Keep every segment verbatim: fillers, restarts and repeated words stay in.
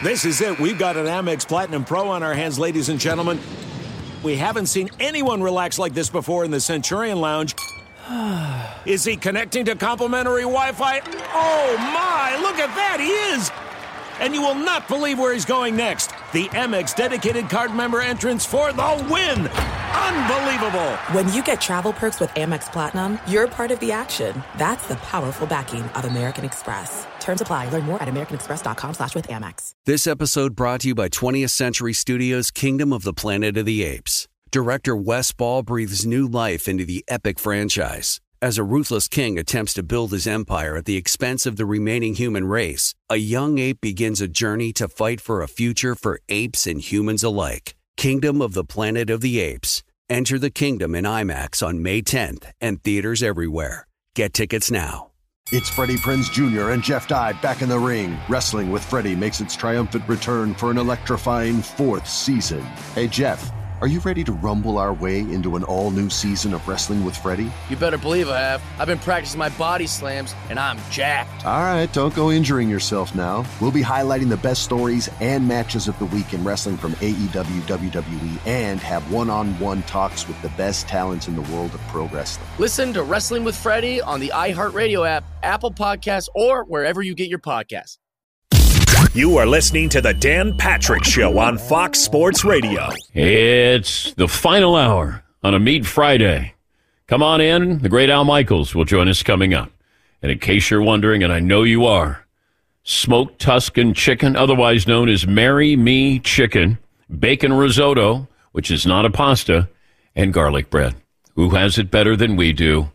This is it. We've got an Amex Platinum Pro on our hands, ladies and gentlemen. We haven't seen anyone relax like this before in the Centurion Lounge. Is he connecting to complimentary Wi-Fi? Oh, my. Look at that. He is. And you will not believe where he's going next. The Amex dedicated card member entrance for the win. Unbelievable. When you get travel perks with Amex Platinum, you're part of the action. That's the powerful backing of American Express. Terms apply. Learn more at americanexpress.com slash with Amex. This episode brought to you by twentieth Century Studios' Kingdom of the Planet of the Apes. Director Wes Ball breathes new life into the epic franchise. As a ruthless king attempts to build his empire at the expense of the remaining human race, a young ape begins a journey to fight for a future for apes and humans alike. Kingdom of the Planet of the Apes. Enter the kingdom in IMAX on May tenth and theaters everywhere. Get tickets now. It's Freddie Prinze Junior and Jeff Dye back in the ring. Wrestling with Freddie makes its triumphant return for an electrifying fourth season. Hey, Jeff. Are you ready to rumble our way into an all-new season of Wrestling with Freddie? You better believe I have. I've been practicing my body slams, and I'm jacked. All right, don't go injuring yourself now. We'll be highlighting the best stories and matches of the week in wrestling from A E W, W W E, and have one-on-one talks with the best talents in the world of pro wrestling. Listen to Wrestling with Freddie on the iHeartRadio app, Apple Podcasts, or wherever you get your podcasts. You are listening to The Dan Patrick Show on Fox Sports Radio. It's the final hour on a Meat Friday. Come on in. The great Al Michaels will join us coming up. And in case you're wondering, and I know you are, smoked Tuscan chicken, otherwise known as Marry Me Chicken, bacon risotto, which is not a pasta, and garlic bread. Who has it better than we do?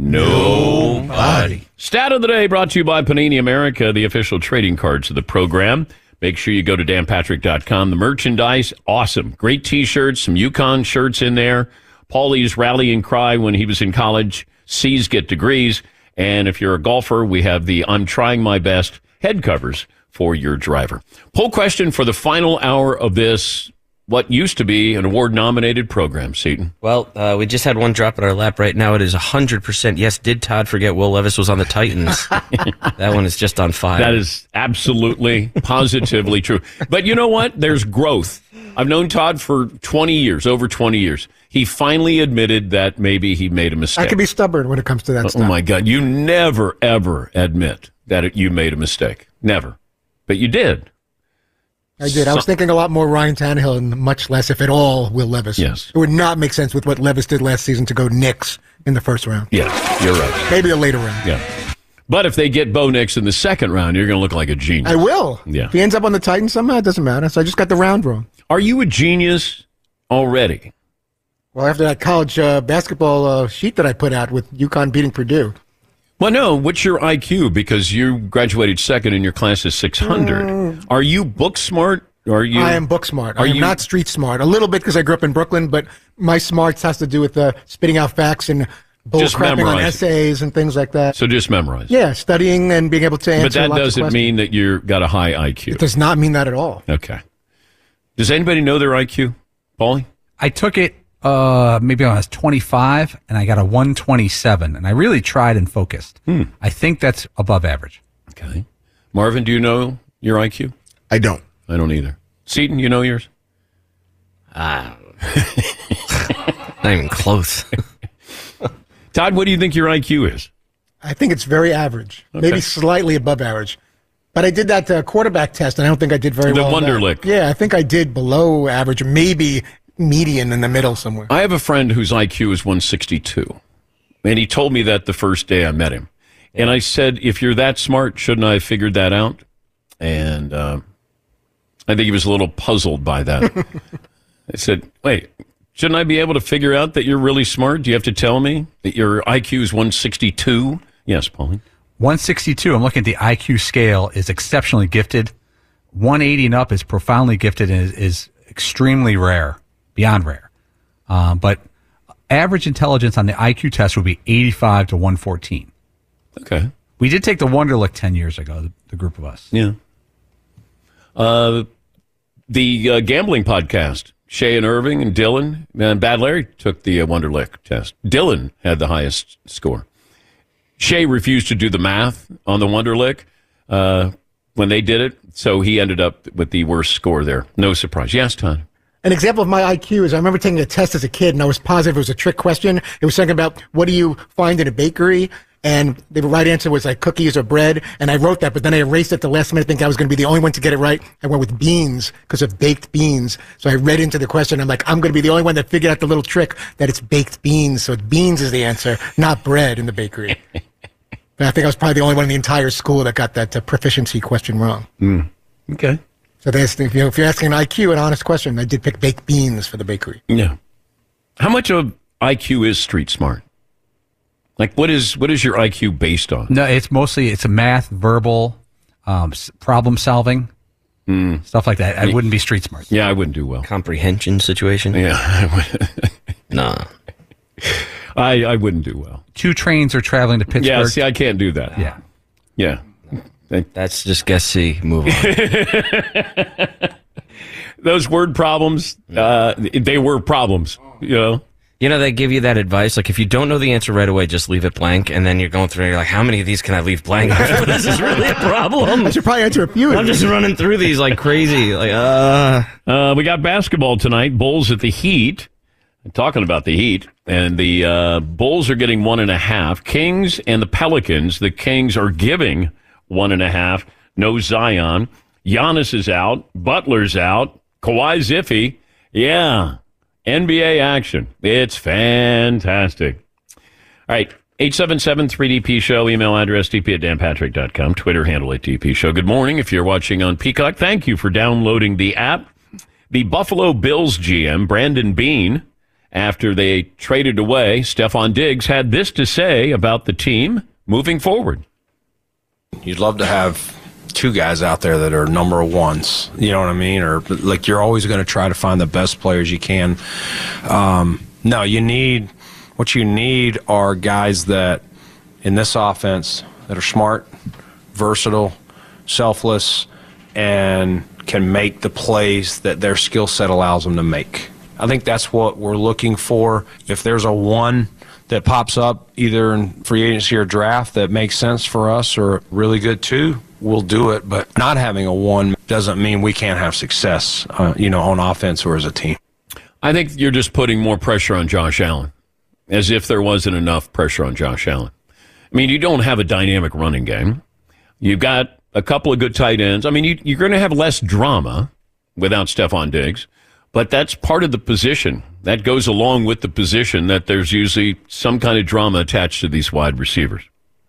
Nobody. Stat of the day brought to you by Panini America, the official trading cards of the program. Make sure you go to dan patrick dot com. The merchandise, awesome. Great T-shirts, some Yukon shirts in there. Paulie's rallying cry when he was in college, C's get degrees. And if you're a golfer, we have the I'm trying my best head covers for your driver. Poll question for the final hour of this, what used to be an award-nominated program, Seton. Well, uh, we just had one drop in our lap right now. It is one hundred percent. Yes, did Todd forget Will Levis was on the Titans? That one is just on fire. That is absolutely, positively true. But you know what? There's growth. I've known Todd for twenty years, over twenty years. He finally admitted that maybe he made a mistake. I can be stubborn when it comes to that oh, stuff. Oh, my God. You never, ever admit that it, you made a mistake. Never. But you did. I did. I was thinking a lot more Ryan Tannehill and much less, if at all, Will Levis. Yes. It would not make sense with what Levis did last season to go Knicks in the first round. Yes, you're right. Maybe a later round. Yeah. But if they get Bo Nix in the second round, you're going to look like a genius. I will. Yeah. If he ends up on the Titans somehow, it doesn't matter. So I just got the round wrong. Are you a genius already? Well, after that college uh, basketball uh, sheet that I put out with UConn beating Purdue. Well, no. What's your I Q? Because you graduated second and your class is six hundred. Mm. Are you book smart? Are you? I am book smart. Are I am you not street smart. A little bit because I grew up in Brooklyn, but my smarts has to do with uh, spitting out facts and bull crapping on essays and things like that. So just memorize. Yeah, studying and being able to answer. But that lots doesn't of mean that you've got a high I Q. It does not mean that at all. Okay. Does anybody know their I Q, Paulie? I took it uh, maybe when I was twenty-five, and I got a one twenty-seven, and I really tried and focused. Hmm. I think that's above average. Okay. Marvin, do you know your I Q? I don't. I don't either. Seton, you know yours? Ah, not even close. Todd, what do you think your I Q is? I think it's very average, Okay. maybe slightly above average. But I did that uh, quarterback test, and I don't think I did very The well. The Wonderlic. Yeah, I think I did below average, or maybe median in the middle somewhere. I have a friend whose I Q is one sixty-two, and he told me that the first day I met him. And I said, if you're that smart, shouldn't I have figured that out? And uh, I think he was a little puzzled by that. I said, wait, shouldn't I be able to figure out that you're really smart? Do you have to tell me that your I Q is one sixty-two? Yes, Pauline. one sixty-two, I'm looking at the I Q scale, is exceptionally gifted. one eighty and up is profoundly gifted and is, is extremely rare, beyond rare. Um, but average intelligence on the I Q test would be eighty-five to one fourteen. Okay. We did take the Wonderlic ten years ago, the, the group of us. Yeah. Uh, the uh, gambling podcast, Shay and Irving and Dylan and Bad Larry took the uh, Wonderlic test. Dylan had the highest score. Shay refused to do the math on the Wonderlic. Uh, when they did it, so he ended up with the worst score there. No surprise. Yes, Todd? An example of my I Q is I remember taking a test as a kid, and I was positive it was a trick question. It was something about what do you find in a bakery? And the right answer was like cookies or bread. And I wrote that, but then I erased it at the last minute, thinking I was going to be the only one to get it right. I went with beans because of baked beans. So I read into the question. I'm like, I'm going to be the only one that figured out the little trick that it's baked beans. So beans is the answer, not bread in the bakery. But I think I was probably the only one in the entire school that got that uh, proficiency question wrong. Mm. Okay. So that's, if, you know, if you're asking an I Q, an honest question, I did pick baked beans for the bakery. Yeah. How much of I Q is street smart? Like, what is what is your I Q based on? No, it's mostly, it's a math, verbal, um, problem solving, mm. stuff like that. I wouldn't be street smart. Yeah, I wouldn't do well. Comprehension situation? Yeah. I would. Nah. I, I wouldn't do well. Two trains are traveling to Pittsburgh. Yeah, see, I can't do that. Yeah. Yeah. That's just guess C. Move on. Those word problems, uh, they were problems, you know? You know, they give you that advice, like if you don't know the answer right away, just leave it blank, and then you're going through and you're like, how many of these can I leave blank? This is really a problem. I should probably answer a few. I'm just running through these like crazy. Like, uh... uh, we got basketball tonight. Bulls at the Heat. I'm talking about the Heat. And the uh, Bulls are getting one and a half. Kings and the Pelicans. The Kings are giving one and a half. No Zion. Giannis is out. Butler's out. Kawhi's iffy. Yeah. N B A action. It's fantastic. All right. eight seven seven three D P show. Email address d p at dan patrick dot com. Twitter handle at D P show. Good morning. If you're watching on Peacock, thank you for downloading the app. The Buffalo Bills G M, Brandon Beane, after they traded away Stephon Diggs, had this to say about the team moving forward. You'd love to have two guys out there that are number ones, you know what I mean? Or like you're always going to try to find the best players you can. Um, no, you need, what you need are guys that in this offense that are smart, versatile, selfless, and can make the plays that their skill set allows them to make. I think that's what we're looking for. If there's a one that pops up either in free agency or draft that makes sense for us or really good too, we'll do it. But not having a one doesn't mean we can't have success, uh, you know, on offense or as a team. I think you're just putting more pressure on Josh Allen, as if there wasn't enough pressure on Josh Allen. I mean, you don't have a dynamic running game. You've got a couple of good tight ends. I mean, you, you're going to have less drama without Stephon Diggs. But that's part of the position. That goes along with the position that there's usually some kind of drama attached to these wide receivers.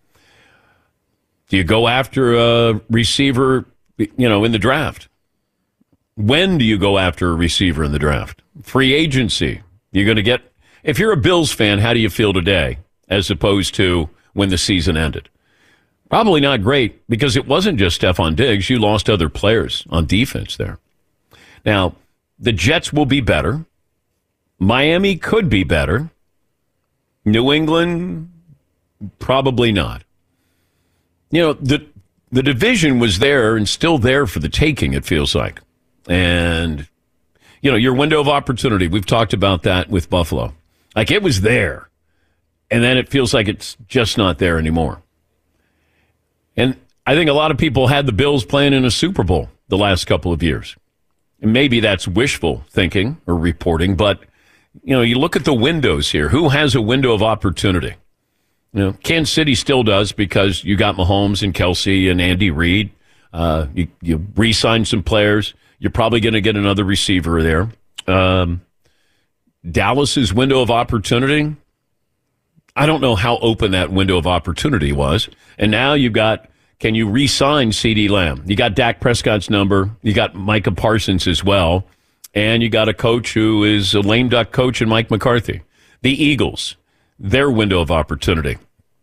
Do you go after a receiver, you know, in the draft? When do you go after a receiver in the draft? Free agency. You're going to get, if you're a Bills fan, how do you feel today as opposed to when the season ended? Probably not great because it wasn't just Stephon Diggs. You lost other players on defense there. Now, the Jets will be better. Miami could be better. New England, probably not. You know, the the division was there and still there for the taking, it feels like. And, you know, your window of opportunity, we've talked about that with Buffalo. Like, it was there. And then it feels like it's just not there anymore. And I think a lot of people had the Bills playing in a Super Bowl the last couple of years. And maybe that's wishful thinking or reporting, but, you know, you look at the windows here. Who has a window of opportunity? You know, Kansas City still does because you got Mahomes and Kelsey and Andy Reid. Uh, you, you re-signed some players. You're probably going to get another receiver there. Um, Dallas's window of opportunity, I don't know how open that window of opportunity was. And now you've got, can you re-sign CeeDee Lamb? You got Dak Prescott's number. You got Micah Parsons as well. And you got a coach who is a lame duck coach in Mike McCarthy. The Eagles, their window of opportunity.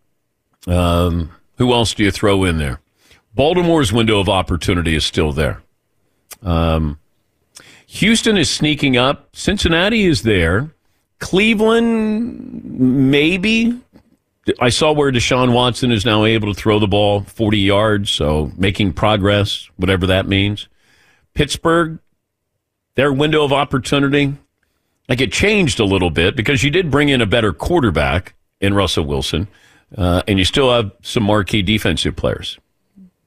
Um, who else do you throw in there? Baltimore's window of opportunity is still there. Um, Houston is sneaking up. Cincinnati is there. Cleveland, maybe. I saw where Deshaun Watson is now able to throw the ball forty yards, so making progress, whatever that means. Pittsburgh, their window of opportunity, like it changed a little bit because you did bring in a better quarterback in Russell Wilson, uh, and you still have some marquee defensive players.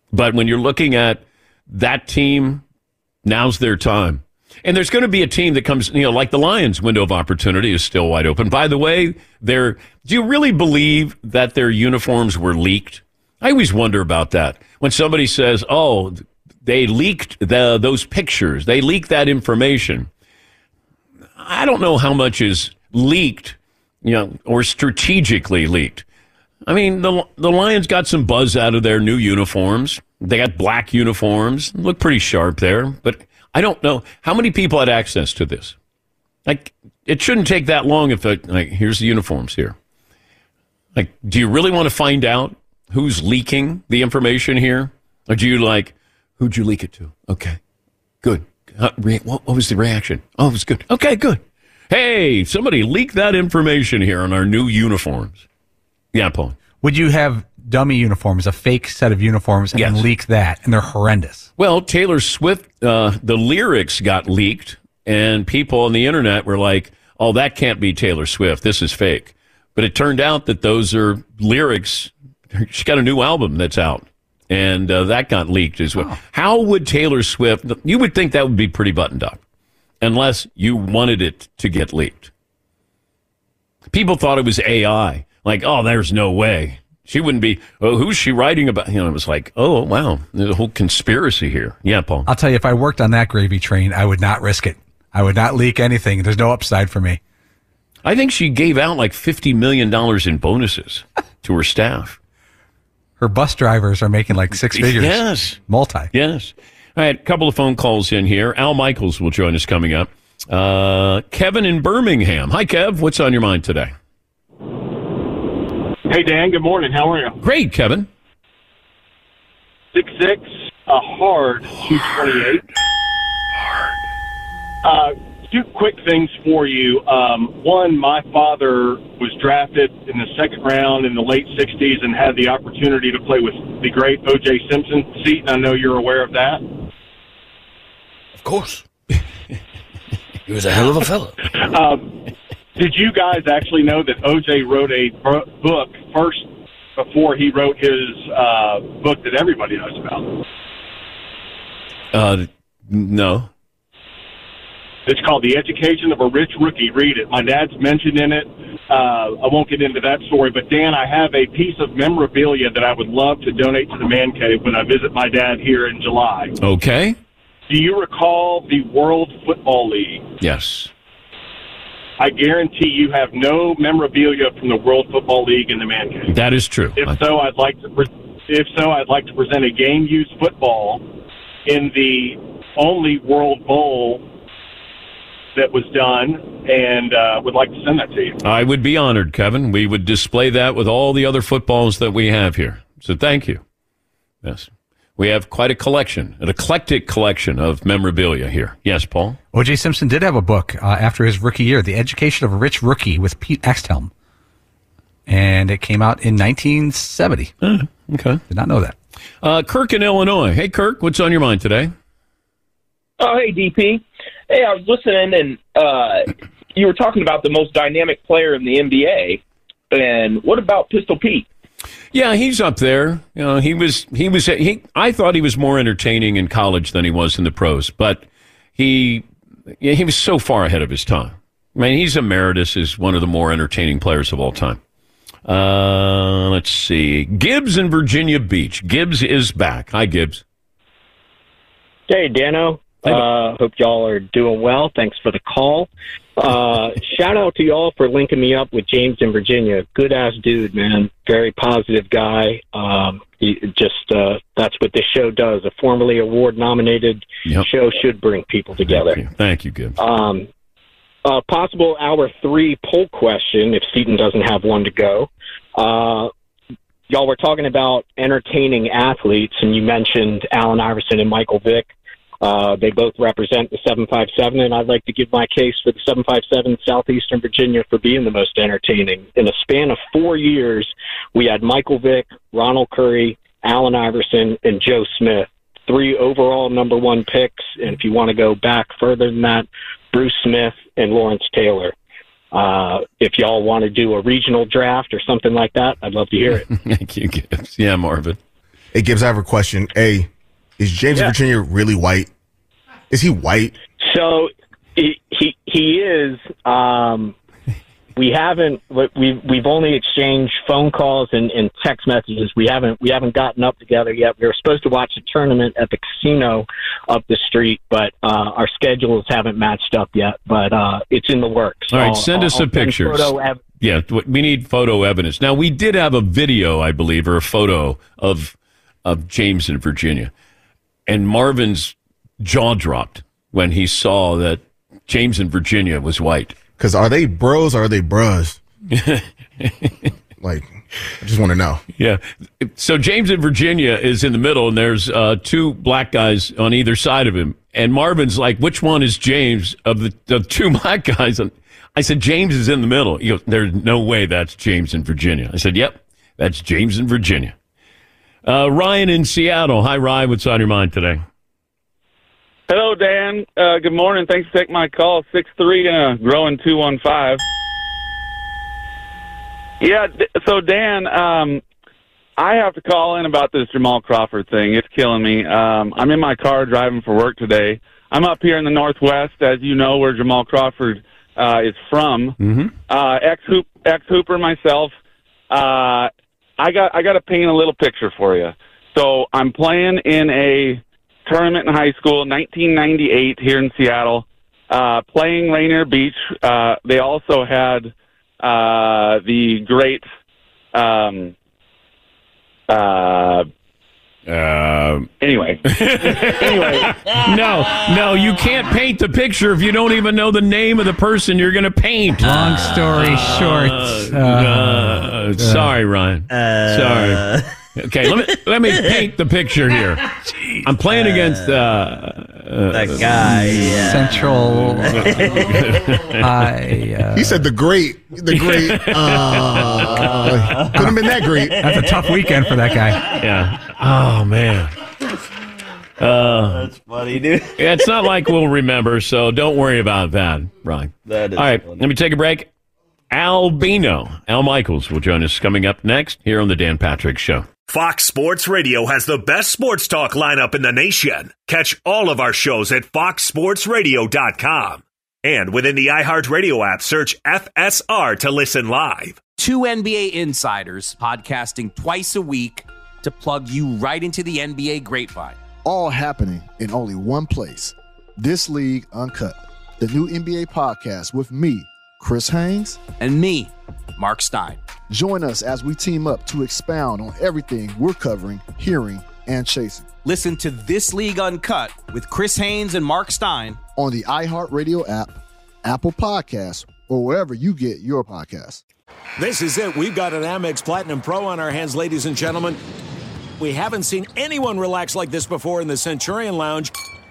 But when you're looking at that team, now's their time. And there's going to be a team that comes, you know, like the Lions' window of opportunity is still wide open. By the way, they're, do you really believe that their uniforms were leaked? I always wonder about that. When somebody says, oh, they leaked the, those pictures, they leaked that information. I don't know how much is leaked, you know, or strategically leaked. I mean, the the Lions got some buzz out of their new uniforms. They got black uniforms, look pretty sharp there. But I don't know how many people had access to this. Like, it shouldn't take that long if it, like, here's the uniforms here. Like, do you really want to find out who's leaking the information here? Or do you like, who'd you leak it to? Okay, good. Uh, re- what, what was the reaction? Oh, it was good. Okay, good. Hey, somebody leaked that information here on our new uniforms. Yeah, Paul. Would you have dummy uniforms, a fake set of uniforms, and Yes. then leak that? And they're horrendous. Well, Taylor Swift, uh, the lyrics got leaked, and people on the internet were like, oh, that can't be Taylor Swift. This is fake. But it turned out that those are lyrics. She's got a new album that's out. And uh, that got leaked as well. Oh. How would Taylor Swift, you would think that would be pretty buttoned up, unless you wanted it to get leaked. People thought it was A I. Like, oh, there's no way. She wouldn't be, oh, who's she writing about? You know, it was like, oh, wow, there's a whole conspiracy here. Yeah, Paul. I'll tell you, if I worked on that gravy train, I would not risk it. I would not leak anything. There's no upside for me. I think she gave out like fifty million dollars in bonuses to her staff. Her bus drivers are making like six figures. Yes. Multi. Yes. All right, a couple of phone calls in here. Al Michaels will join us coming up. Uh, Kevin in Birmingham. Hi, Kev. What's on your mind today? Hey, Dan. Good morning. How are you? Great, Kevin. six six, a hard two twenty-eight. Hard. Uh, two quick things for you. Um, one, my father was drafted in the second round in the late sixties and had the opportunity to play with the great O J Simpson. Seton, I know you're aware of that. Of course. He was a hell of a fellow. Um, did you guys actually know that O J wrote a book first before he wrote his uh, book that everybody knows about? Uh, no. It's called The Education of a Rich Rookie. Read it. My dad's mentioned in it. Uh, I won't get into that story, but Dan, I have a piece of memorabilia that I would love to donate to the Man Cave when I visit my dad here in July. Okay. Do you recall the World Football League? Yes. I guarantee you have no memorabilia from the World Football League in the Man Cave. That is true. If so, I'd like to. Pre- if so, I'd like to present a game-used football in the only World Bowl that was done, and uh, would like to send that to you. I would be honored, Kevin. We would display that with all the other footballs that we have here. So thank you. Yes. We have quite a collection, an eclectic collection of memorabilia here. Yes, Paul? O J Simpson did have a book uh, after his rookie year, The Education of a Rich Rookie with Pete Extelm. And it came out in nineteen seventy. Uh, okay. Did not know that. Uh, Kirk in Illinois. Hey, Kirk, what's on your mind today? Oh, hey, D P. Hey, I was listening, and uh, you were talking about the most dynamic player in the N B A. And what about Pistol Pete? Yeah, he's up there. You know, he was. He was. He. I thought he was more entertaining in college than he was in the pros, but he. Yeah, he was so far ahead of his time. I mean, he's emeritus as one of the more entertaining players of all time. Uh, let's see. Gibbs in Virginia Beach. Gibbs is back. Hi, Gibbs. Hey, Dano. Uh, hope y'all are doing well. Thanks for the call. Uh, shout out to y'all for linking me up with James in Virginia. Good ass dude, man. Very positive guy. Um, he just uh, that's what this show does. A formerly award nominated yep. show should bring people together. Thank you, Thank you Gibbs. Um, uh, possible hour three poll question if Seton doesn't have one to go. Uh, y'all were talking about entertaining athletes, and you mentioned Allen Iverson and Michael Vick. Uh, they both represent the seven five seven, and I'd like to give my case for the seven five seven Southeastern Virginia for being the most entertaining. In a span of four years, we had Michael Vick, Ronald Curry, Allen Iverson, and Joe Smith, three overall number one picks. And if you want to go back further than that, Bruce Smith and Lawrence Taylor. Uh, if y'all want to do a regional draft or something like that, I'd love to hear it. Thank you, Gibbs. Yeah, Marvin. Hey, Gibbs, I have a question. A, is James Yeah. Virginia really white? Is he white? So he he, he is. Um, we haven't. We've we've only exchanged phone calls and, and text messages. We haven't we haven't gotten up together yet. We were supposed to watch a tournament at the casino up the street, but uh, our schedules haven't matched up yet. But uh, it's in the works. All right, I'll- send us I'll a send picture. photo ev- Yeah, we need photo evidence. Now, we did have a video, I believe, or a photo of of James in Virginia, and Marvin's jaw dropped when he saw that James in Virginia was white. Because are they bros or are they bros? Like, I just want to know. Yeah. So James in Virginia is in the middle, and there's uh, two black guys on either side of him. And Marvin's like, which one is James of the of two black guys? And I said, James is in the middle. He goes, there's no way that's James in Virginia. I said, yep, that's James in Virginia. Uh, Ryan in Seattle. Hi, Ryan. What's on your mind today? Hello, Dan. Uh, good morning. Thanks for taking my call. six three, uh, growing two one five. Yeah, d- so, Dan, um, I have to call in about this Jamal Crawford thing. It's killing me. Um, I'm in my car driving for work today. I'm up here in the Northwest, as you know, where Jamal Crawford uh, is from. Mm-hmm. Uh, ex-hoop, ex-hooper myself. Uh, I got I got to paint a little picture for you. So I'm playing in a tournament in high school, nineteen ninety-eight, here in Seattle, uh, playing Rainier Beach. Uh, they also had uh, the great... Um, uh, Uh, anyway. anyway. no, no, you can't paint the picture if you don't even know the name of the person you're going to paint. Long story short. Uh, uh, sorry, Ryan. sorry. Okay, let me let me paint the picture here. I'm playing against uh, uh, that guy. Yeah. Central. I, uh, He said the great, the great. Uh, couldn't have been that great. That's a tough weekend for that guy. Yeah. Oh man. Uh, That's funny, dude. yeah, it's not like we'll remember, so don't worry about that, Ryan. That is All right, funny. let me take a break. Albino, Al Michaels will join us coming up next here on the Dan Patrick Show. Fox Sports Radio has the best sports talk lineup in the nation. Catch all of our shows at fox sports radio dot com. And within the iHeartRadio app, search F S R to listen live. Two N B A insiders podcasting twice a week to plug you right into the N B A grapevine. All happening in only one place. This League Uncut, the new N B A podcast with me, Chris Haynes, and me, Mark Stein. Join us as we team up to expound on everything we're covering, hearing, and chasing. Listen to This League Uncut with Chris Haynes and Mark Stein on the iHeartRadio app, Apple Podcasts, or wherever you get your podcasts. This is it. We've got an Amex Platinum Pro on our hands, ladies and gentlemen. We haven't seen anyone relax like this before in the Centurion Lounge.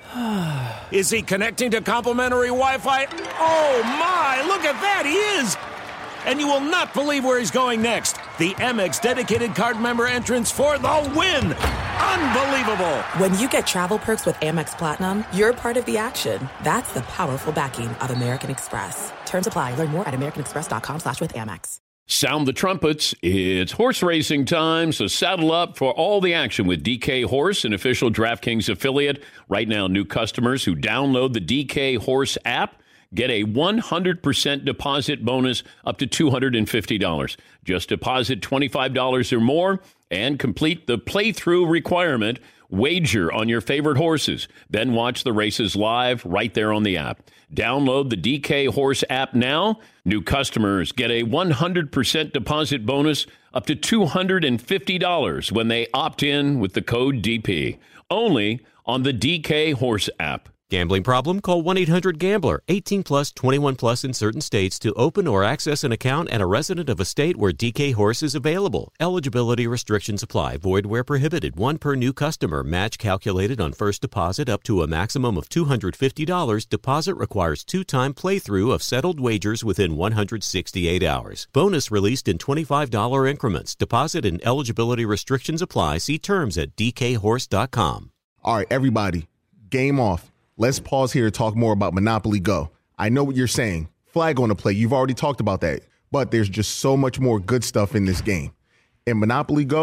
Is he connecting to complimentary Wi-Fi? Oh, my. Look at that. He is. And you will not believe where he's going next. The Amex dedicated card member entrance for the win. Unbelievable. When you get travel perks with Amex Platinum, you're part of the action. That's the powerful backing of American Express. Terms apply. Learn more at americanexpress.com slash with Amex. Sound the trumpets. It's horse racing time, so saddle up for all the action with D K Horse, an official DraftKings affiliate. Right now, new customers who download the D K Horse app get a one hundred percent deposit bonus up to two hundred fifty dollars. Just deposit twenty-five dollars or more and complete the playthrough requirement. Wager on your favorite horses. Then watch the races live right there on the app. Download the D K Horse app now. New customers get a one hundred percent deposit bonus up to two hundred fifty dollars when they opt in with the code D P. Only on the D K Horse app. Gambling problem? Call one eight hundred gambler. eighteen plus, twenty-one plus in certain states to open or access an account and a resident of a state where D K Horse is available. Eligibility restrictions apply. Void where prohibited. One per new customer. Match calculated on first deposit up to a maximum of two hundred fifty dollars. Deposit requires two-time playthrough of settled wagers within one hundred sixty-eight hours. Bonus released in twenty-five dollars increments. Deposit and eligibility restrictions apply. See terms at d k horse dot com. All right, everybody, game off. Let's pause here and talk more about Monopoly Go. I know what you're saying. Flag on the play. You've already talked about that. But there's just so much more good stuff in this game. In Monopoly Go,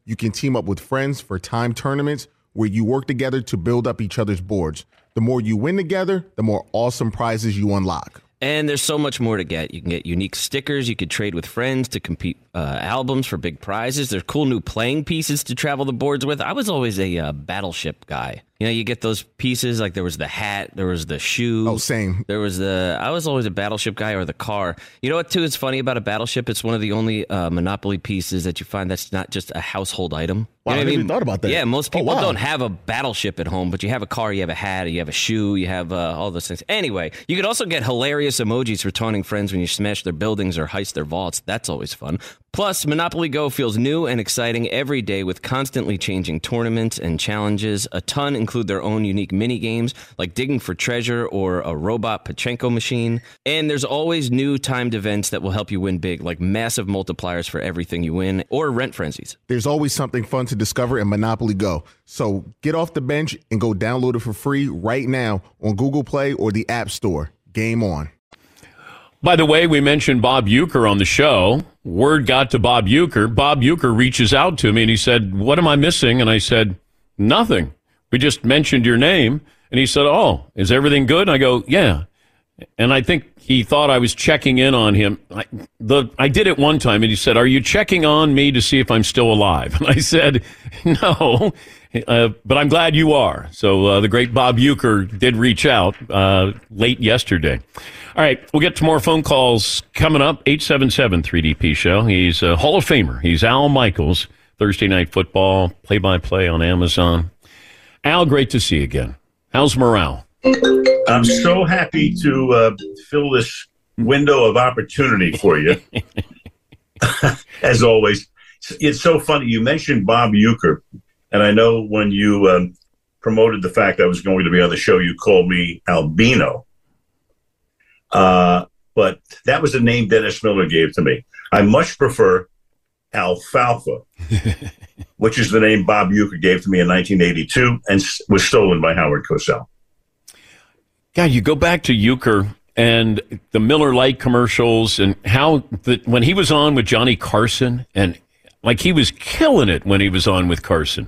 You can team up with friends for time tournaments where you work together to build up each other's boards. The more you win together, the more awesome prizes you unlock. And there's so much more to get. You can get unique stickers. You could trade with friends to compete uh, albums for big prizes. There's cool new playing pieces to travel the boards with. I was always a uh, Battleship guy. You know, you get those pieces, like there was the hat, there was the shoe. Oh, same. There was the, I was always a Battleship guy, or the car. You know what, too, is funny about a Battleship? It's one of the only uh, Monopoly pieces that you find that's not just a household item. Wow, You know I what never even thought about that. Yeah, most Oh, people wow. don't have a Battleship at home, but you have a car, you have a hat, you have a shoe, you have uh, all those things. Anyway, you could also get hilarious emojis for taunting friends when you smash their buildings or heist their vaults. That's always fun. Plus, Monopoly Go feels new and exciting every day with constantly changing tournaments and challenges. A ton include their own unique mini games like digging for treasure or a robot Pachinko machine. And there's always new timed events that will help you win big, like massive multipliers for everything you win or rent frenzies. There's always something fun to discover in Monopoly Go. So get off the bench and go download it for free right now on Google Play or the App Store. Game on. By the way, we mentioned Bob Uecker on the show. Word got to Bob Uecker. Bob Uecker reaches out to me and he said, "What am I missing?" And I said, "Nothing. We just mentioned your name." And he said, "Oh, is everything good?" And I go, "Yeah." And I think he thought I was checking in on him. I, the, I did it one time, and he said, "Are you checking on me to see if I'm still alive?" And I said, "No, uh, but I'm glad you are." So uh, the great Bob Uecker did reach out uh, late yesterday. All right, we'll get to more phone calls coming up. eight seven seven three D P Show. He's a Hall of Famer. He's Al Michaels, Thursday Night Football, play-by-play on Amazon. Al, great to see you again. How's morale? I'm so happy to uh, fill this window of opportunity for you. As always, it's so funny. You mentioned Bob Uecker, and I know when you um, promoted the fact I was going to be on the show, you called me Albino. Uh, but that was the name Dennis Miller gave to me. I much prefer Alfalfa, which is the name Bob Uecker gave to me in nineteen eighty-two and was stolen by Howard Cosell. God, you go back to Uecker and the Miller Lite commercials and how the, when he was on with Johnny Carson, and like he was killing it when he was on with Carson.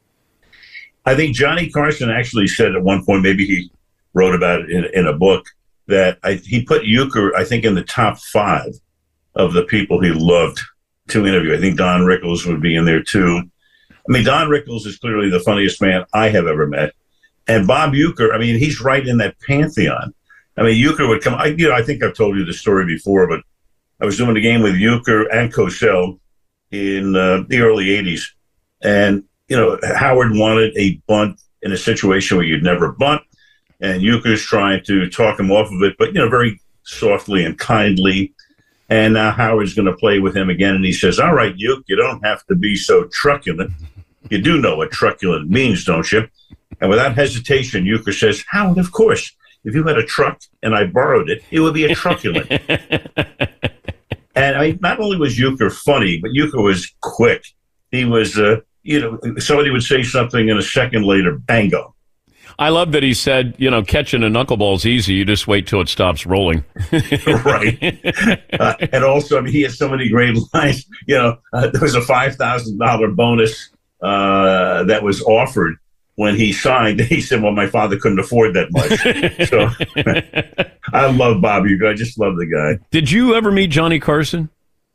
I think Johnny Carson actually said at one point, maybe he wrote about it in, in a book, that I, he put Uecker, I think, in the top five of the people he loved to interview. I think Don Rickles would be in there too. I mean, Don Rickles is clearly the funniest man I have ever met. And Bob Uecker, I mean, he's right in that pantheon. I mean, Uecker would come, I, you know, I think I've told you the story before, but I was doing a game with Uecker and Cosell in uh, the early eighties. And, you know, Howard wanted a bunt in a situation where you'd never bunt. And Uecker's trying to talk him off of it, but, you know, very softly and kindly. And now Howard's going to play with him again. And he says, "All right, Uecker, you don't have to be so truculent. You do know what truculent means, don't you?" And without hesitation, Uecker says, "Howard, of course. If you had a truck and I borrowed it, it would be a truculent." And I mean, not only was Uecker funny, but Uecker was quick. He was, uh, you know, somebody would say something and a second later, bango. I love that he said, you know, catching a knuckleball's easy. You just wait till it stops rolling. Right. Uh, and also, I mean, he had so many great lines. You know, uh, there was a five thousand dollars bonus uh, that was offered when he signed. He said, "Well, my father couldn't afford that much." So I love Bob Uecker. I just love the guy. Did you ever meet Johnny Carson?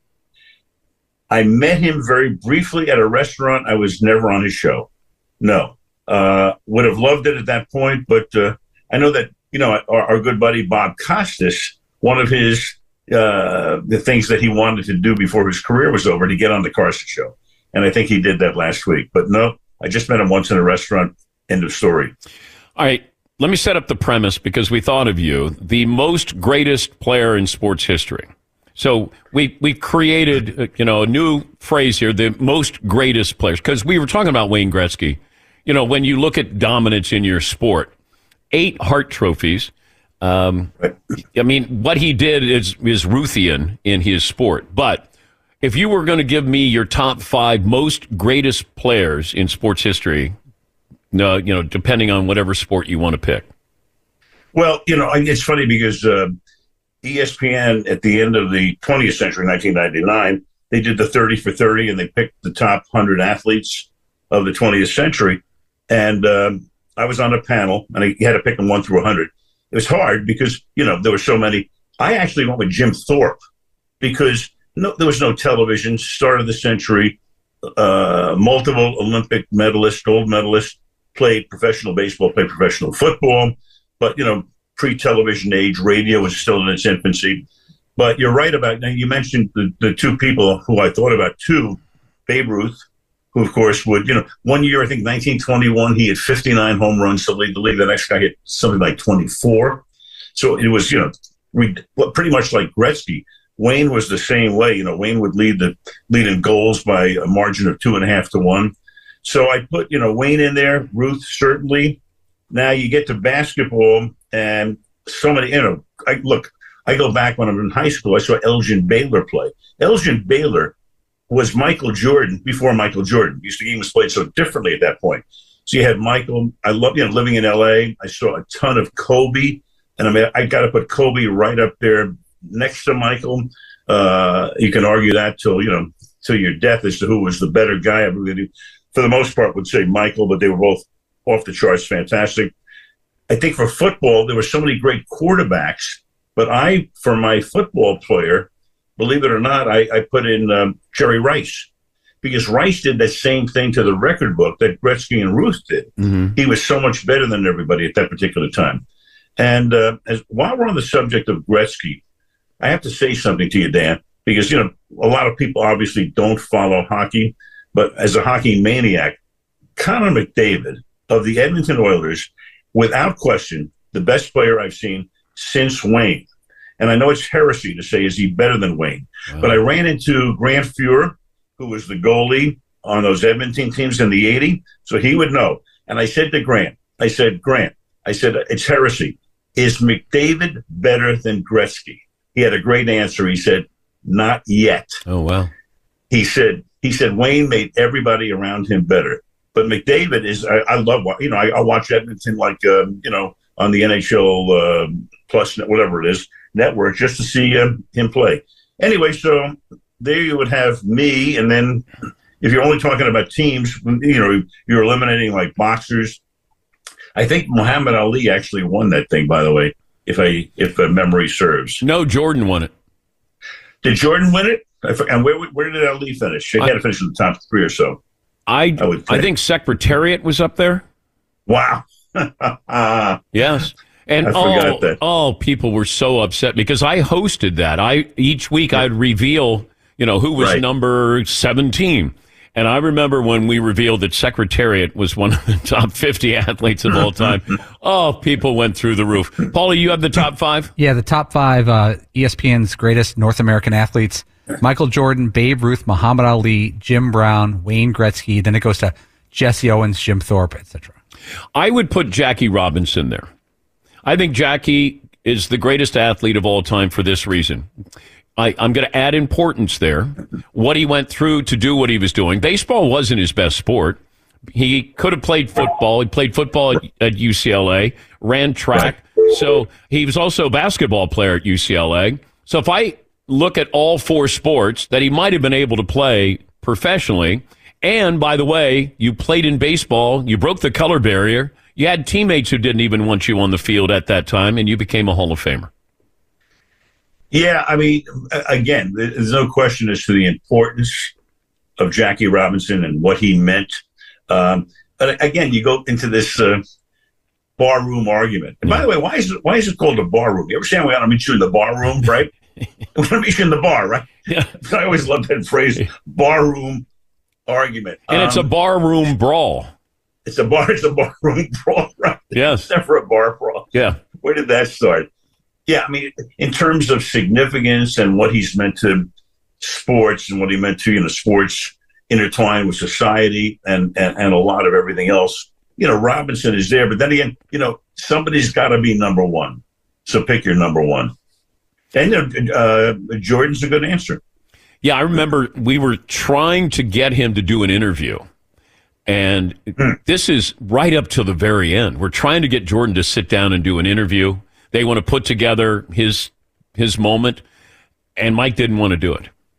I met him very briefly at a restaurant. I was never on his show. No. Uh, would have loved it at that point, but uh, I know that, you know, our, our good buddy Bob Costas, one of his uh, the things that he wanted to do before his career was over, to get on the Carson show. And I think he did that last week. But no, I just met him once in a restaurant. End of story. All right. Let me set up the premise because we thought of you, the most greatest player in sports history. So we we created, uh, you know, a new phrase here, the most greatest players, because we were talking about Wayne Gretzky. You know, when you look at dominance in your sport, eight Hart trophies. Um, I mean, what he did is is Ruthian in his sport. But if you were going to give me your top five most greatest players in sports history, no, you know, depending on whatever sport you want to pick. Well, you know, it's funny because uh, E S P N at the end of the twentieth century, nineteen ninety-nine, they did the thirty for thirty, and they picked the top one hundred athletes of the twentieth century. And um, I was on a panel, and I, you had to pick them one through one hundred. It was hard because, you know, there were so many. I actually went with Jim Thorpe because no, there was no television, start of the century, uh, multiple Olympic medalist, gold medalist, played professional baseball, played professional football. But, you know, pre-television age, radio was still in its infancy. But you're right about, now you mentioned the, the two people who I thought about too, Babe Ruth, who of course would, you know, one year, I think nineteen twenty-one, he had fifty-nine home runs to lead the league. The next guy hit something like twenty-four. So it was, you know, re- pretty much like Gretzky. Wayne was the same way. You know, Wayne would lead the lead in goals by a margin of two and a half to one. So I put, you know, Wayne in there, Ruth certainly. Now you get to basketball, and so many, you know, I look, I go back when I was in high school, I saw Elgin Baylor play. Elgin Baylor was Michael Jordan before Michael Jordan. Used to games played so differently at that point. So you had Michael. I love, you know, living in L A, I saw a ton of Kobe, and I mean, I got to put Kobe right up there next to Michael. Uh, you can argue that till, you know, till your death as to who was the better guy. I really, for the most part, would say Michael, but they were both off the charts, fantastic. I think for football, there were so many great quarterbacks, but I, for my football player, believe it or not, I, I put in um, Jerry Rice, because Rice did the same thing to the record book that Gretzky and Ruth did. Mm-hmm. He was so much better than everybody at that particular time. And uh, as while we're on the subject of Gretzky, I have to say something to you, Dan, because, you know, a lot of people obviously don't follow hockey, but as a hockey maniac, Connor McDavid of the Edmonton Oilers, without question, the best player I've seen since Wayne. And I know it's heresy to say, is he better than Wayne? Wow. But I ran into Grant Fuhr, who was the goalie on those Edmonton teams in the eighties, so he would know. And I said to Grant, I said, Grant, I said, it's heresy. Is McDavid better than Gretzky? He had a great answer. He said, not yet. Oh, wow. He said, he said, Wayne made everybody around him better. But McDavid is, I, I love, you know, I, I watch Edmonton like, um, you know, on the N H L uh, Plus, whatever it is, network, just to see um, him play. Anyway, so there you would have me. And then if you're only talking about teams, you know, you're eliminating like boxers. I think Muhammad Ali actually won that thing, by the way, if I if uh, memory serves. No, Jordan won it. Did Jordan win it? And where where did Ali finish? He had to finish in the top three or so. I, I, would think. I think Secretariat was up there. Wow. Yes. And I forgot oh, that. oh, people were so upset because I hosted that. I each week I'd reveal, you know, who was Right. number seventeen. And I remember when we revealed that Secretariat was one of the top fifty athletes of all time. Oh, people went through the roof. Paulie, you have the top five? Yeah, the top five uh, E S P N's greatest North American athletes: Michael Jordan, Babe Ruth, Muhammad Ali, Jim Brown, Wayne Gretzky. Then it goes to Jesse Owens, Jim Thorpe, et cetera. I would put Jackie Robinson there. I think Jackie is the greatest athlete of all time for this reason. I, I'm going to add importance there. What he went through to do what he was doing. Baseball wasn't his best sport. He could have played football. He played football at, at U C L A, ran track. So he was also a basketball player at U C L A. So if I look at all four sports that he might have been able to play professionally, and by the way, you played in baseball, you broke the color barrier, you had teammates who didn't even want you on the field at that time, and you became a Hall of Famer. Yeah, I mean, again, there's no question as to the importance of Jackie Robinson and what he meant. Um, but again, you go into this uh, barroom argument. And by the way, why is it, why is it called a barroom? You ever say we want to meet you in the barroom, right? We want to meet you in the bar, right? Yeah. I always love that phrase, barroom argument. And um, it's a barroom brawl. It's a bar. It's a barroom brawl, right? Yes. It's never a bar brawl. Yeah. Where did that start? Yeah, I mean, in terms of significance and what he's meant to sports and what he meant to, you know, sports intertwined with society and, and, and a lot of everything else, you know, Robinson is there. But then again, you know, somebody's got to be number one. So pick your number one. And uh, Jordan's a good answer. Yeah, I remember we were trying to get him to do an interview. And hmm. this is right up to the very end. We're trying to get Jordan to sit down and do an interview. They want to put together his his moment, and Mike didn't want to do it.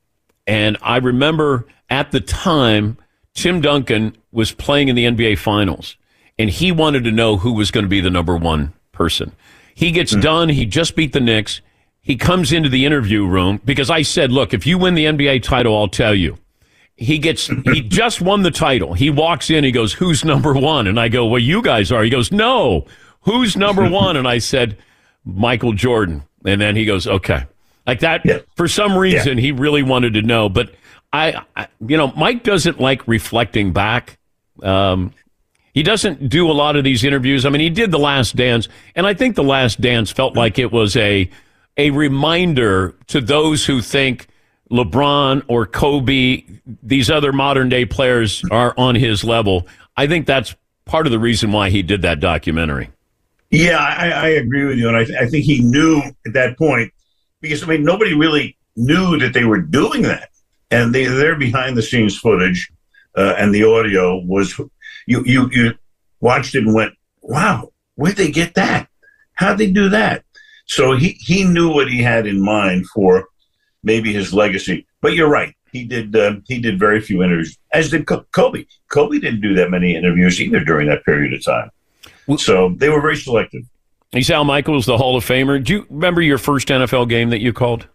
And I remember at the time, Tim Duncan was playing in the N B A Finals, and he wanted to know who was going to be the number one person. He gets mm. done. He just beat the Knicks. He comes into the interview room because I said, look, if you win the N B A title, I'll tell you. He gets, he just won the title. He walks in, he goes, who's number one? And I go, well, you guys are. He goes, no, who's number one? And I said, Michael Jordan. And then he goes, okay. Like that, yeah. for some reason, yeah. he really wanted to know. But I, I, you know, Mike doesn't like reflecting back. Um, he doesn't do a lot of these interviews. I mean, he did The Last Dance, and I think The Last Dance felt like it was a a reminder to those who think LeBron or Kobe, these other modern day players, are on his level. I think that's part of the reason why he did that documentary. Yeah, I, I agree with you, and I, th- I think he knew at that point, because I mean nobody really knew that they were doing that, and they, their behind the scenes footage uh, and the audio was you you you watched it and went, wow, where'd they get that? How'd they do that? So he he knew what he had in mind for maybe his legacy. But you're right. He did uh, he did very few interviews, as did Kobe. Kobe didn't do that many interviews either during that period of time. Well, so they were very selective. He's Al Michaels, the Hall of Famer. Do you remember your first N F L game that you called?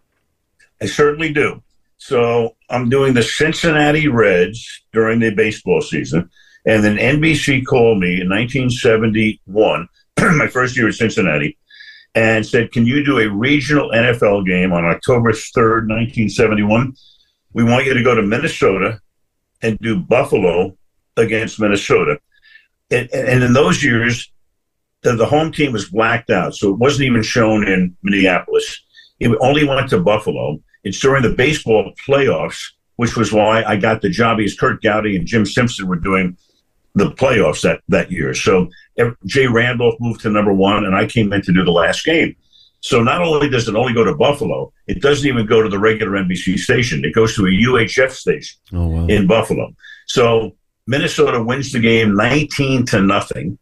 I certainly do. So I'm doing the Cincinnati Reds during the baseball season, and then N B C called me in nineteen seventy-one, my first year at Cincinnati, and said, can you do a regional N F L game on October third, nineteen seventy-one? We want you to go to Minnesota and do Buffalo against Minnesota. And, and in those years, the, the home team was blacked out, so it wasn't even shown in Minneapolis. It only went to Buffalo. It's during the baseball playoffs, which was why I got the job, because Kurt Gowdy and Jim Simpson were doing the playoffs that, that year. So Jay Randolph moved to number one, and I came in to do the last game. So not only does it only go to Buffalo, it doesn't even go to the regular N B C station. It goes to a U H F station oh, wow. in Buffalo. So Minnesota wins the game nineteen to nothing.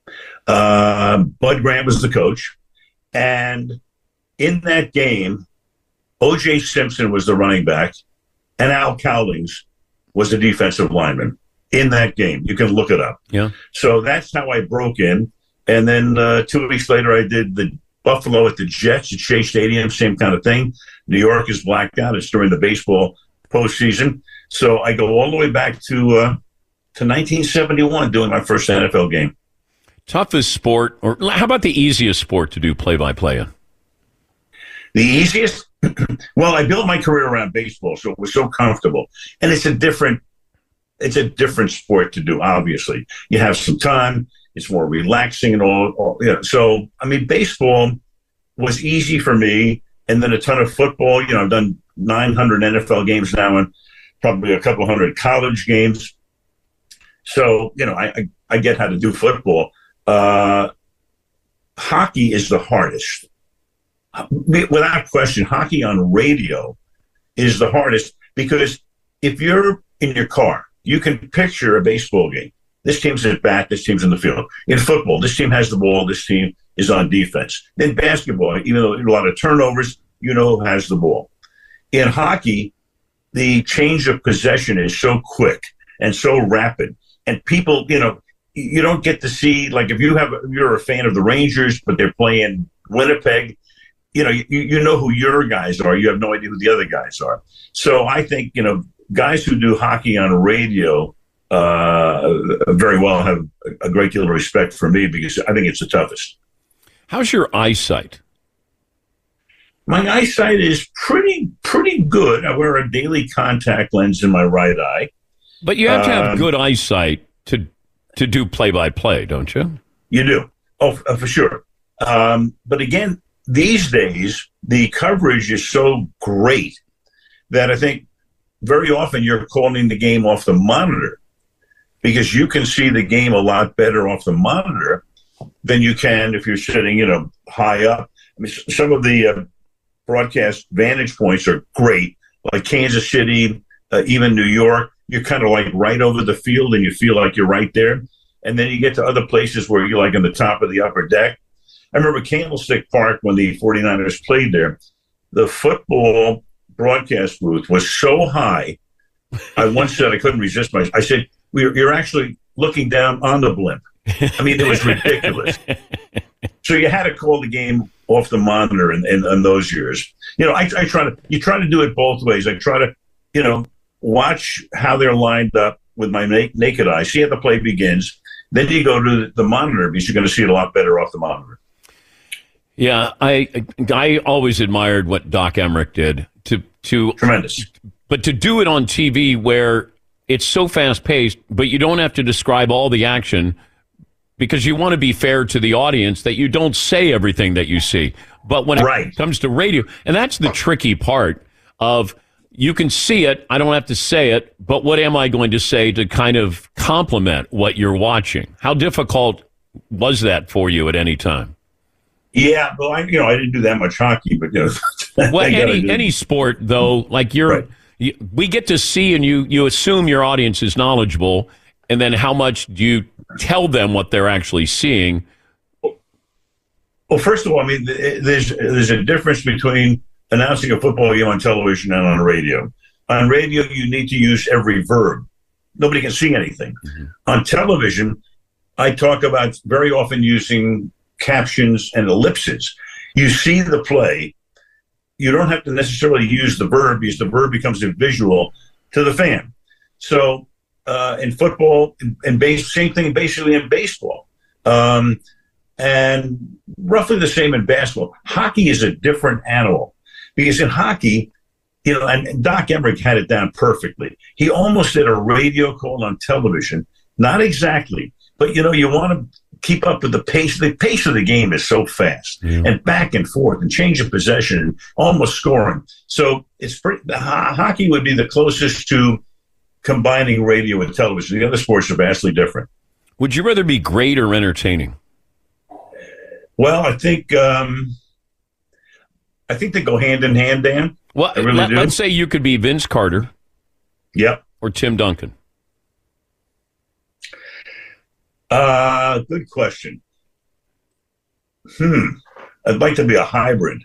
Uh, Bud Grant was the coach. And in that game, O J Simpson was the running back, and Al Cowlings was the defensive lineman in that game. You can look it up. Yeah. So that's how I broke in. And then uh, two weeks later, I did the Buffalo at the Jets at Shea Stadium, same kind of thing. New York is blacked out. It's during the baseball postseason. So I go all the way back to uh, to nineteen seventy-one doing my first N F L game. Toughest sport, or how about the easiest sport to do play-by-play in? The easiest? Well, I built my career around baseball, so it was so comfortable. And it's a different it's a different sport to do, obviously. You have some time. It's more relaxing and all. all you know. So, I mean, baseball was easy for me, and then a ton of football. You know, I've done nine hundred N F L games now and probably a couple hundred college games. So, you know, I, I, I get how to do football. Uh, hockey is the hardest. Without question, hockey on radio is the hardest, because if you're in your car, you can picture a baseball game. This team's at bat, this team's in the field. In football, this team has the ball, this team is on defense. In basketball, even though there are a lot of turnovers, you know who has the ball. In hockey, the change of possession is so quick and so rapid. And people, you know, you don't get to see, like if you have, if you're a fan of the Rangers, but they're playing Winnipeg, you know, you, you know who your guys are. You have no idea who the other guys are. So I think, you know, guys who do hockey on radio uh, very well have a great deal of respect for me, because I think it's the toughest. How's your eyesight? My eyesight is pretty, pretty good. I wear a daily contact lens in my right eye. But you have to have um, good eyesight to to do play-by-play, don't you? You do. Oh, for sure. Um, but again, these days, the coverage is so great that I think very often you're calling the game off the monitor, because you can see the game a lot better off the monitor than you can if you're sitting, you know, high up. I mean, some of the uh, broadcast vantage points are great, like Kansas City, uh, even New York. You're kind of like right over the field and you feel like you're right there. And then you get to other places where you're like on the top of the upper deck. I remember Candlestick Park when the 49ers played there. The football broadcast booth was so high. I once said I couldn't resist myself. I said, We're, you're actually looking down on the blimp. I mean, it was ridiculous. So you had to call the game off the monitor in, in, in those years. You know, I, I try to, you try to do it both ways. I try to, you know, watch how they're lined up with my na- naked eye, see how the play begins. Then you go to the monitor because you're going to see it a lot better off the monitor. Yeah, I I always admired what Doc Emmerich did to to tremendous, but to do it on T V where it's so fast paced, but you don't have to describe all the action because you want to be fair to the audience that you don't say everything that you see. But when right. it comes to radio, and that's the tricky part of you can see it, I don't have to say it, but what am I going to say to kind of complement what you're watching? How difficult was that for you at any time? Yeah, well, I, you know, I didn't do that much hockey, but you know, well, any any sport though, like you're, right. you, we get to see, and you you assume your audience is knowledgeable, and then how much do you tell them what they're actually seeing? Well, first of all, I mean, there's there's a difference between announcing a football game on television and on radio. On radio, you need to use every verb. Nobody can see anything. Mm-hmm. On television, I talk about very often using captions and ellipses. You see the play. You don't have to necessarily use the verb because the verb becomes a visual to the fan. So uh, in football, and base, same thing basically in baseball. Um, and roughly the same in basketball. Hockey is a different animal because in hockey, you know, and, and Doc Emmerich had it down perfectly. He almost did a radio call on television. Not exactly, but, you know, you want to keep up with the pace. The pace of the game is so fast yeah. and back and forth and change of possession and almost scoring. So it's pretty, the ho- hockey would be the closest to combining radio and television. The other sports are vastly different. Would you rather be great or entertaining? Well, I think um, I think they go hand in hand, Dan. Well, I really let, do. let's say you could be Vince Carter. Yep. Or Tim Duncan. Uh, good question. Hmm. I'd like to be a hybrid.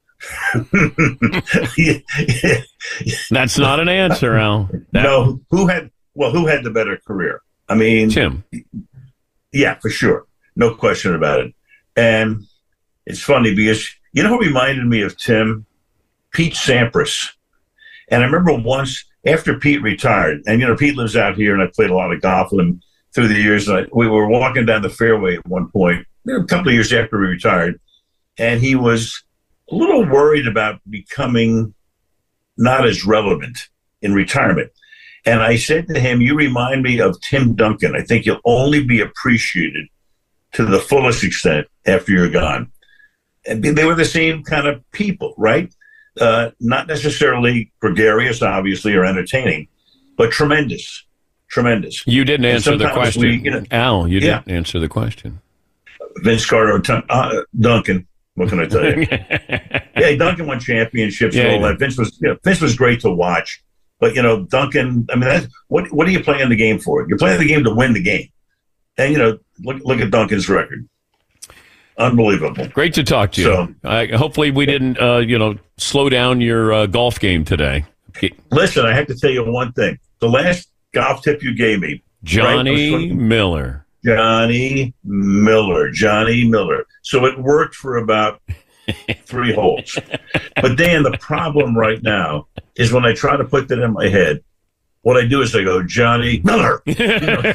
That's not an answer, Al. That... No. Who had, well, who had the better career? I mean, Tim. Yeah, for sure. No question about it. And it's funny because, you know who reminded me of Tim? Pete Sampras. And I remember once after Pete retired, and, you know, Pete lives out here, and I played a lot of golf with him through the years. And I, we were walking down the fairway at one point, a couple of years after he retired, and he was a little worried about becoming not as relevant in retirement. And I said to him, you remind me of Tim Duncan. I think you'll only be appreciated to the fullest extent after you're gone. And they were the same kind of people, right? Uh, not necessarily gregarious, obviously, or entertaining, but tremendous. Tremendous. You didn't answer the question. We, you know, Al, you yeah. didn't answer the question. Vince Carter or uh, Duncan. What can I tell you? Yeah, Duncan won championships yeah, and all that. Vince was you know, Vince was great to watch. But, you know, Duncan, I mean, that's, what what are you playing the game for? You're playing the game to win the game. And, you know, look look at Duncan's record. Unbelievable. Great to talk to you. So, uh, hopefully we didn't, uh, you know, slow down your uh, golf game today. Listen, I have to tell you one thing. The last golf tip you gave me. Johnny right, Miller. Johnny Miller. Johnny Miller. So it worked for about three holes. But Dan, the problem right now is when I try to put that in my head, what I do is I go, Johnny Miller. You know?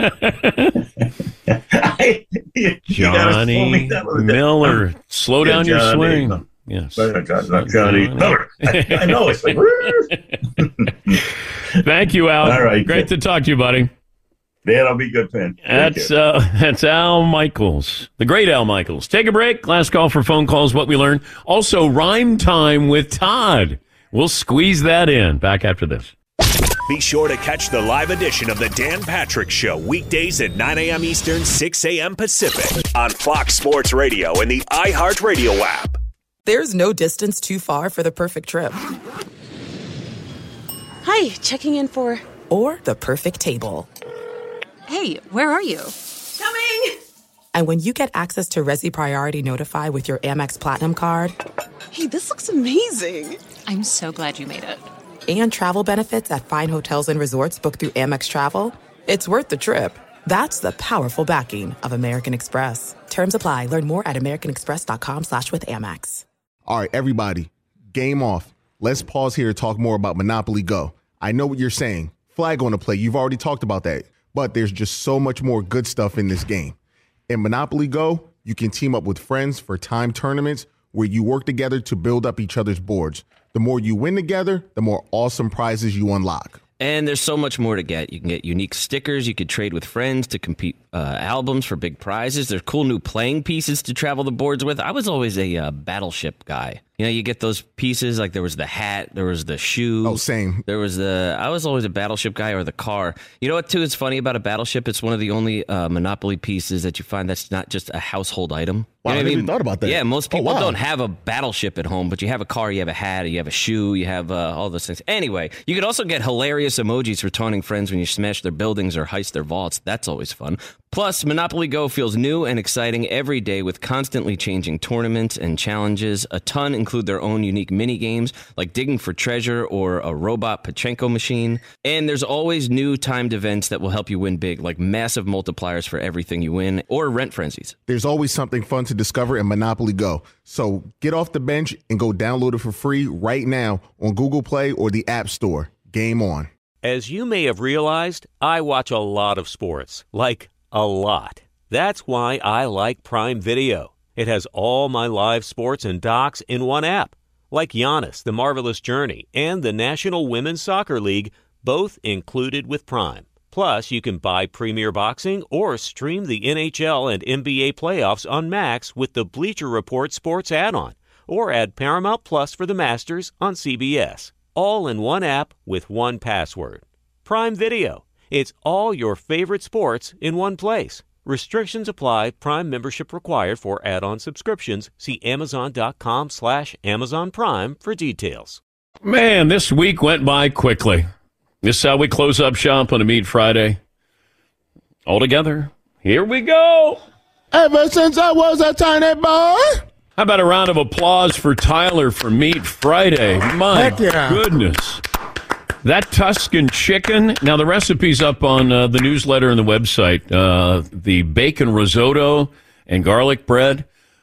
I, you, Johnny you Miller. Slow yeah, down Johnny, your swing. No. Yes. Not Johnny, Johnny Miller. I, I know. It's like, thank you, Al. All right. Great to talk to you, buddy. Dan, I'll be good, fan. That's uh, that's Al Michaels, the great Al Michaels. Take a break. Last call for phone calls. What we learned. Also, Rhyme Time with Todd. We'll squeeze that in. Back after this. Be sure to catch the live edition of the Dan Patrick Show weekdays at nine a.m. Eastern, six a.m. Pacific on Fox Sports Radio and the iHeartRadio app. There's no distance too far for the perfect trip. Hi, checking in for... Or the perfect table. Hey, where are you? Coming! And when you get access to Resi Priority Notify with your Amex Platinum card... Hey, this looks amazing. I'm so glad you made it. And travel benefits at fine hotels and resorts booked through Amex Travel. It's worth the trip. That's the powerful backing of American Express. Terms apply. Learn more at americanexpress.com slash with Amex. All right, everybody, game off. Let's pause here to talk more about Monopoly Go. I know what you're saying. Flag on the play. You've already talked about that. But there's just so much more good stuff in this game. In Monopoly Go, you can team up with friends for time tournaments where you work together to build up each other's boards. The more you win together, the more awesome prizes you unlock. And there's so much more to get. You can get unique stickers. You could trade with friends to compete uh, albums for big prizes. There's cool new playing pieces to travel the boards with. I was always a uh, Battleship guy. You know, you get those pieces, like there was the hat, there was the shoe. Oh, same. There was the, I was always a Battleship guy, or the car. You know what, too, is funny about a Battleship? It's one of the only uh, Monopoly pieces that you find that's not just a household item. Wow, You know I what never even thought about that. Yeah, most Oh, people wow. don't have a Battleship at home, but you have a car, you have a hat, you have a shoe, you have uh, all those things. Anyway, you could also get hilarious emojis for taunting friends when you smash their buildings or heist their vaults. That's always fun. Plus, Monopoly Go feels new and exciting every day with constantly changing tournaments and challenges. A ton include their own unique mini games, like digging for treasure or a robot Pachinko machine. And there's always new timed events that will help you win big, like massive multipliers for everything you win, or rent frenzies. There's always something fun to discover in Monopoly Go. So get off the bench and go download it for free right now on Google Play or the App Store. Game on. As you may have realized, I watch a lot of sports, like a lot. That's why I like Prime Video. It has all my live sports and docs in one app, like Giannis, The Marvelous Journey, and the National Women's Soccer League, both included with Prime. Plus, you can buy Premier Boxing or stream the N H L and N B A playoffs on Max with the Bleacher Report Sports add-on, or add Paramount Plus for the Masters on C B S. All in one app with one password. Prime Video. It's all your favorite sports in one place. Restrictions apply. Prime membership required for add-on subscriptions. See amazon.com slash Amazon Prime for details. Man, this week went by quickly. This is how we close up shop on a Meat Friday. All together, here we go. Ever since I was a tiny boy. How about a round of applause for Tyler for Meat Friday? My Heck yeah. goodness. That Tuscan chicken. Now, the recipe's up on uh, the newsletter and the website. Uh, the bacon risotto and garlic bread.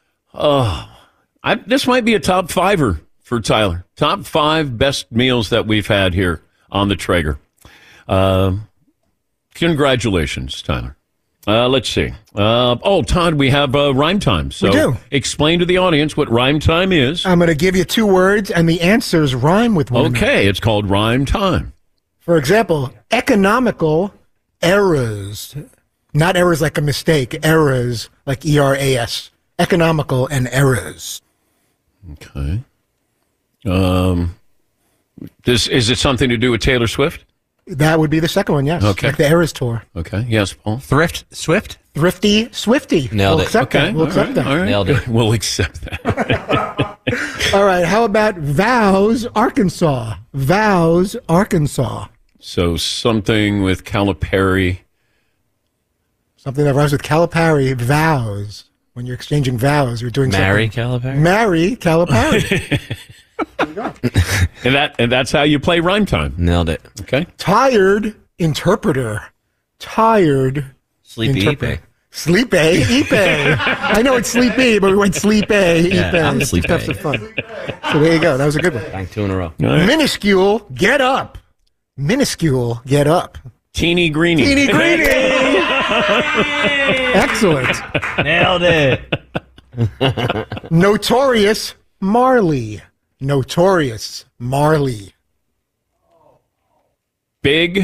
Oh, I, this might be a top fiver for Tyler. Top five best meals that we've had here on the Traeger. Uh, congratulations, Tyler. Uh, let's see. Uh, oh, Todd, we have uh, rhyme time. So We do. Explain to the audience what rhyme time is. I'm going to give you two words, and the answers rhyme with one another. Okay, it's called rhyme time. For example, economical errors. Not errors like a mistake, errors like E R A S. Economical and errors. Okay. Um, this is it something to do with Taylor Swift? That would be the second one, yes. Okay. Like the Eras Tour. Okay. Yes, Paul. Thrift Swift? Thrifty Swifty. Nailed we'll it. accept Okay. that. We'll all accept right, that. all right. Nailed it. We'll accept that. All right. How about Vows, Arkansas? Vows, Arkansas. So something with Calipari. Something that rhymes with Calipari. Vows. When you're exchanging vows, you're doing Marry something. Calipari? Marry Calipari. And that and that's how you play rhyme time. Nailed it. Okay. Tired interpreter. Tired Sleepy interpreter. Ipe. Sleep A, Ipe. I know it's Sleepy, but we went Sleep A, Yeah, Ipe. I'm Sleep Have A. some fun. So there you go. That was a good one. Bang, two in a row. All right. Minuscule, get up. Minuscule, get up. Teeny greeny. Teeny greeny. Excellent. Nailed it. Notorious Marley. Notorious Marley. Big.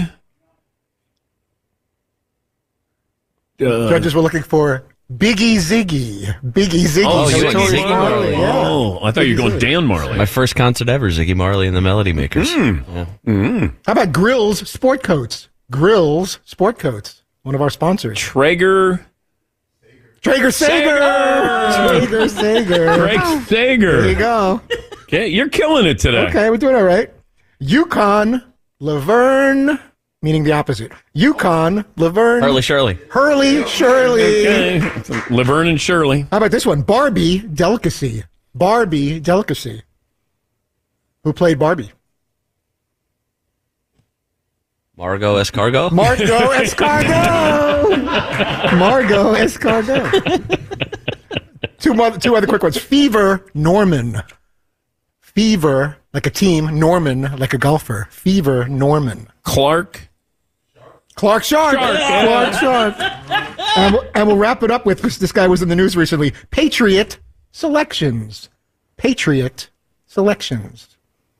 Uh, Judges were looking for Biggie Ziggy. Biggie Ziggy. Oh, you went Notorious Ziggy Marley. yeah. Oh, I thought you were going Dan Marley. My first concert ever, Ziggy Marley and the Melody Makers. Mm. Yeah. Mm. How about Grills Sport Coats? Grills Sport Coats. One of our sponsors. Traeger. Traeger Sager. Traeger Sager. Greg Sager. There you go. Okay, you're killing it today. Okay, we're doing all right. Yukon Laverne, meaning the opposite. Yukon Laverne. Hurley Shirley. Hurley Shirley. Okay. Laverne and Shirley. How about this one? Barbie Delicacy. Barbie Delicacy. Who played Barbie? Margot Escargot? Margot Escargot! Margot Escargot. Two, more, two other quick ones. Fever Norman. Fever, like a team. Norman, like a golfer. Fever Norman. Clark. Clark Shark. Shark. Clark Shark. And we'll, and we'll wrap it up with, because this guy was in the news recently, Patriot Selections. Patriot Selections.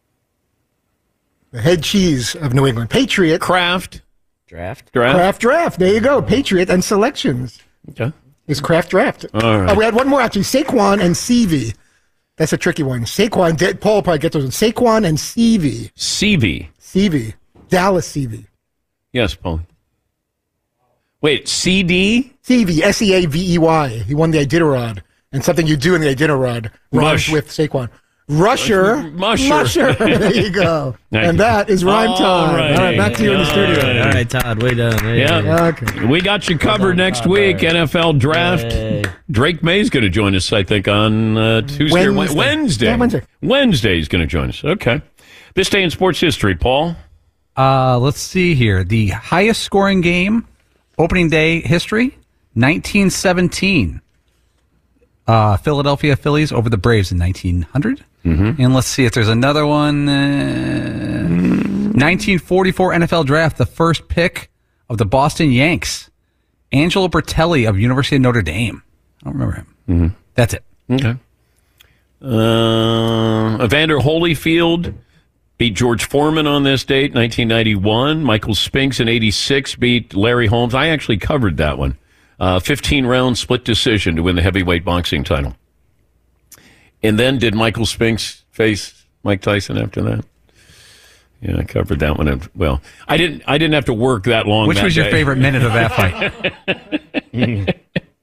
The head cheese of New England. Patriot. Kraft. Draft. Draft. Kraft Draft. There you go. Patriot and Selections. Okay. Is Kraft Draft. All right. Oh, we had one more, actually. Saquon and C V. That's a tricky one. Saquon. Paul will probably get those. Saquon and C V. C V. C V. Dallas C V. Yes, Paul. Wait, C D? C V, S E A V E Y. He won the Iditarod. And something you do in the Iditarod rhymes Rush. with Saquon. Rusher. Musher. Musher. There you go. Thank and you. that is rhyme All time. right. All right, back to you in the All studio. right. All right, Todd, way done. Way Yeah. done. Okay. We got you covered next week. N F L Draft. Yay. Drake May's going to join us, I think, on uh, Tuesday or Wednesday. Wednesday. Wednesday. Yeah, Wednesday. Wednesday he's going to join us. Okay. This day in sports history, Paul. Uh, let's see here. The highest scoring game, opening day history, nineteen seventeen. Uh, Philadelphia Phillies over the Braves in nineteen hundred. Mm-hmm. And let's see if there's another one. Uh, nineteen forty-four N F L Draft, the first pick of the Boston Yanks. Angelo Bertelli of University of Notre Dame. I don't remember him. Mm-hmm. That's it. Okay. Uh, Evander Holyfield beat George Foreman on this date, nineteen ninety-one. Michael Spinks in eighty-six beat Larry Holmes. I actually covered that one. Uh, fifteen-round split decision to win the heavyweight boxing title. And then did Michael Spinks face Mike Tyson after that? Yeah, I covered that one. Well, I didn't. I didn't have to work that long. Which that was your day. favorite minute of that fight?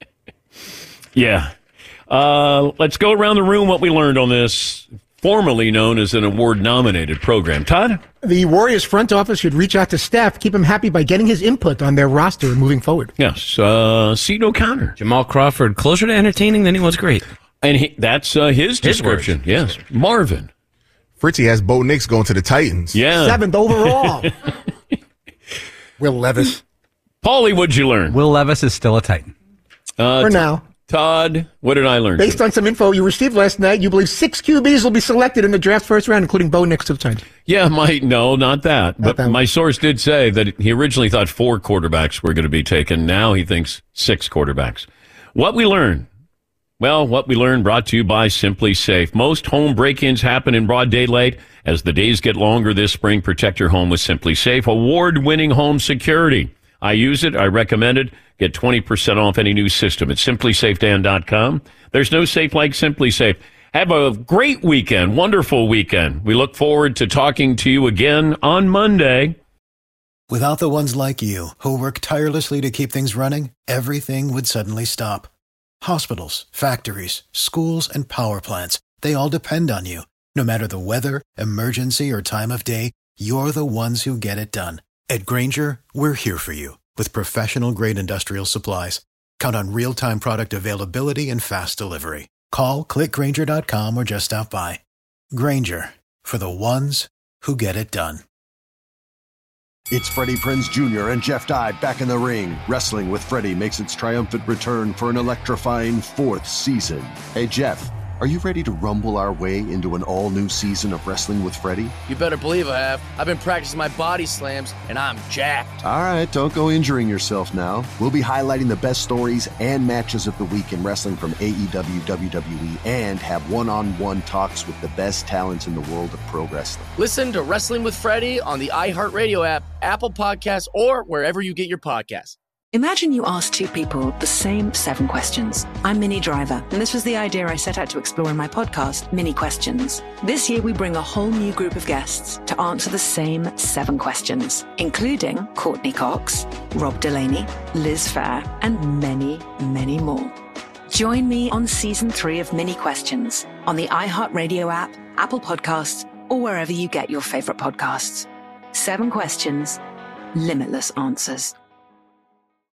Yeah. Uh, let's go around the room what we learned on this formerly known as an award-nominated program. Todd? The Warriors front office should reach out to staff, keep him happy by getting his input on their roster moving forward. Yes. Uh, Seton O'Connor. Jamal Crawford, closer to entertaining than he was great. And he, that's uh, his description. Yes. Marvin. Fritzy has Bo Nix going to the Titans. Yeah. Seventh overall. Will Levis. Paulie, what'd you learn? Will Levis is still a Titan. Uh, For t- now. Todd, what did I learn? Based on some info you received last night, you believe six Q Bs will be selected in the draft first round, including Bo Nix to the Titans. Yeah, my no, not that. Not but that my source did say that he originally thought four quarterbacks were going to be taken. Now he thinks six quarterbacks. What we learned? Well, what we learned brought to you by Simply Safe. Most home break-ins happen in broad daylight. As the days get longer this spring, protect your home with Simply Safe. Award-winning home security. I use it. I recommend it. Get twenty percent off any new system at simply safe dan dot com. There's no safe like Simply Safe. Have a great weekend, wonderful weekend. We look forward to talking to you again on Monday. Without the ones like you, who work tirelessly to keep things running, everything would suddenly stop. Hospitals, factories, schools, and power plants, they all depend on you. No matter the weather, emergency, or time of day, you're the ones who get it done. At Grainger, we're here for you with professional-grade industrial supplies. Count on real-time product availability and fast delivery. Call, click Grainger dot com, or just stop by. Grainger, for the ones who get it done. It's Freddie Prinze Junior and Jeff Dye back in the ring. Wrestling with Freddie makes its triumphant return for an electrifying fourth season. Hey, Jeff, are you ready to rumble our way into an all-new season of Wrestling with Freddie? You better believe I have. I've been practicing my body slams, and I'm jacked. All right, don't go injuring yourself now. We'll be highlighting the best stories and matches of the week in wrestling from A E W, W W E, and have one-on-one talks with the best talents in the world of pro wrestling. Listen to Wrestling with Freddie on the iHeartRadio app, Apple Podcasts, or wherever you get your podcasts. Imagine you ask two people the same seven questions. I'm Minnie Driver, and this was the idea I set out to explore in my podcast, Mini Questions. This year, we bring a whole new group of guests to answer the same seven questions, including Courtney Cox, Rob Delaney, Liz Fair, and many, many more. Join me on season three of Mini Questions on the iHeartRadio app, Apple Podcasts, or wherever you get your favorite podcasts. Seven questions, limitless answers.